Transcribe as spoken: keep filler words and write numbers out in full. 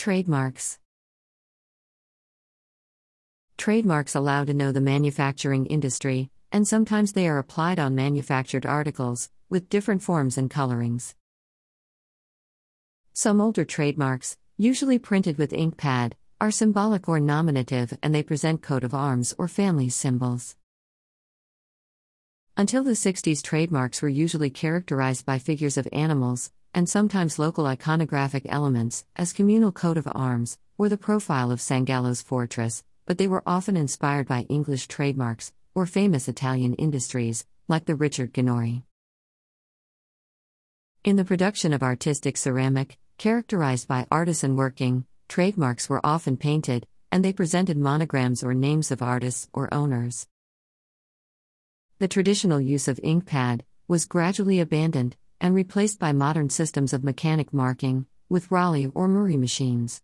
Trademarks. Trademarks allow to know the manufacturing industry, and sometimes they are applied on manufactured articles, with different forms and colorings. Some older trademarks, usually printed with ink pad, are symbolic or nominative and they present coat of arms or family symbols. Until the sixties, trademarks were usually characterized by figures of animals, and sometimes local iconographic elements, as communal coat of arms, or the profile of Sangallo's fortress, but they were often inspired by English trademarks, or famous Italian industries, like the Richard Ginori. In the production of artistic ceramic, characterized by artisan working, trademarks were often painted, and they presented monograms or names of artists or owners. The traditional use of ink pad was gradually abandoned and replaced by modern systems of mechanic marking, with Raleigh or Murray machines.